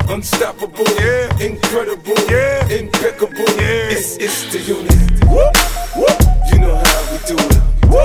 unstoppable, incredible, impeccable. It's the unit. You know how we do it.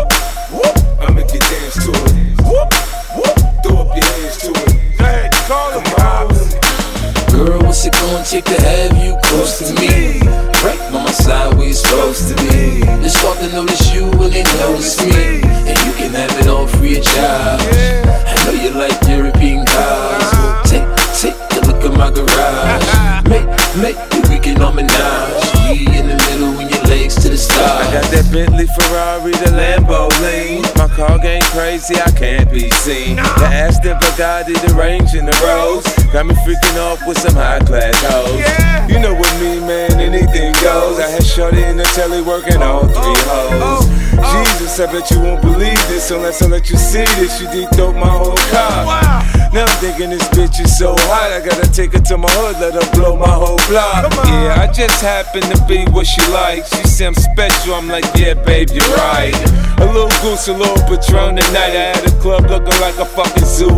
I make you dance to it. Throw up your hands to it. Hey, call them out. Girl, what's it gonna take to have you close to me? Right by my side where you're supposed to be. They start to notice you when they notice me, and you can have it all free of charge. I know you like European cars. Take a look at my garage. Maybe we can harmonize. We in the middle when your legs to the stars. I got that Bentley, Ferrari, the Lamborghini. My car game crazy, I can't be seen. The Aston, Bugatti, the Range, and the Rolls got me freaking off with some high-class hoes. You know what me, man, anything goes. I had Shorty in the telly working all 3 hoes. Jesus, I bet you won't believe this unless I let you see this. You deep-throat my whole car. Now I'm thinking this bitch is so hot, I gotta take her to my hood, let her blow my whole block. Yeah, I just happen to be what she likes. She said I'm special, I'm like, yeah, babe, you're right. A little goose, a little Patron tonight. I had a club looking like a fucking zoo.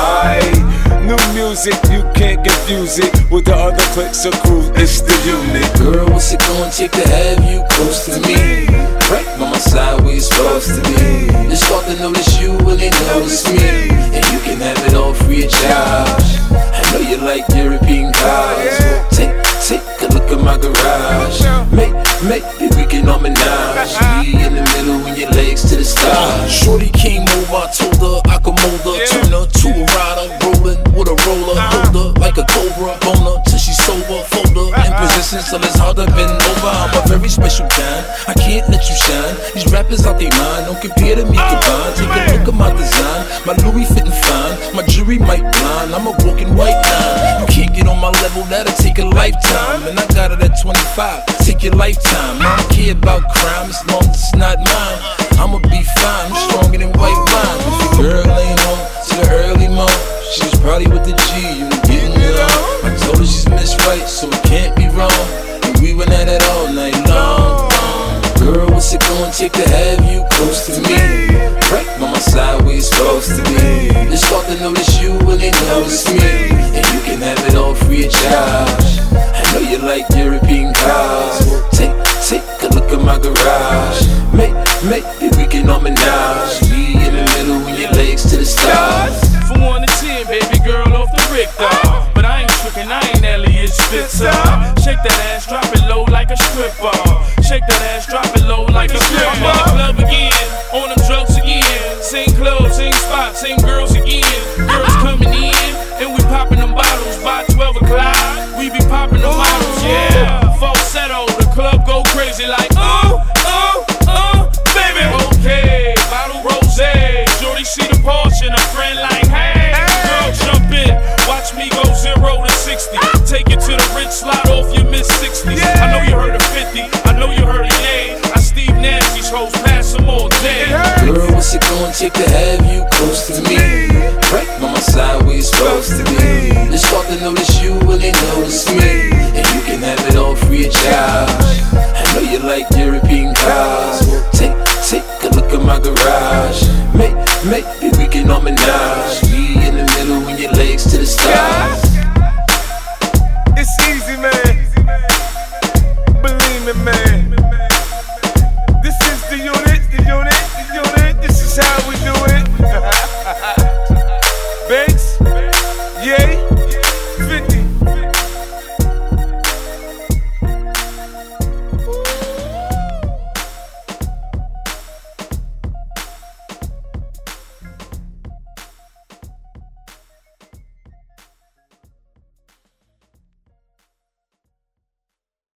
New music, you can't confuse it with the other cliques or crews. It's the unit. Girl, what's it gonna take to have you close to me? Right by my side where you're supposed to be. They start to notice you when they notice me, and you can have it all free of charge. I know you like European cars. Take a look at my garage. Maybe we can harmonize. We in the middle when your legs to the stars. Shorty came over, I told her I could mold her, turn her to a rider, rolling with a roller, hold her like a cobra, bone her till she's sober, fold her in position till it's hard to bend over. I'm a very special kind, I can't let you shine. These rappers out they mind, don't compare to me combined. Take a look at my design, my Louis fitting fine, my jewelry might blind. I'm a walking white line. You can't get on my level, that'll take a lifetime, and I got it at 25. Take your lifetime, I don't care about crime as long as it's not mine. I'ma be fine, I'm stronger than white wine. If your girl ain't home to the early morning, she was probably with the G, you were getting it on. I told her she's Miss Right, so it can't be wrong, and we went at it all night long. Girl, what's it gonna take to have you close to me? Right by my side where you're supposed to be. They start to notice you when they notice me, and you can have it all free of charge. I know you like European cars. Take a look at my garage. Maybe we can harmonize. We in the middle when your legs to the stars. From 1 to 10, baby girl off the Richter. But I ain't tricking, I ain't Elliot Spitzer. Shake that ass, drop it low like a stripper. Shake that ass, drop it low like a stripper. I'm in the club again, on them drugs again. Same club, same spot, same girls again. Girls coming in, and we popping them bottles. By 12 o'clock, we be popping them bottles, yeah. Falsetto, the club go crazy like, baby. Okay, bottle rosé. Shorty see the Porsche and a friend like, hey. Girl, jump in, watch me go 0 to 60. Take it to the rich, slide off your mid-60s. I know you heard of 50, I know you heard of Ye. I Steve Nash, these hoes pass them all day. Girl, what's it gonna take to have you close to me? Right by my side where you're supposed to be. They start to notice you when they notice me, and you can have it all free of charge. I know you like European cars. Take a look at my garage. Maybe we can harmonize. We in the middle when your legs to the stars.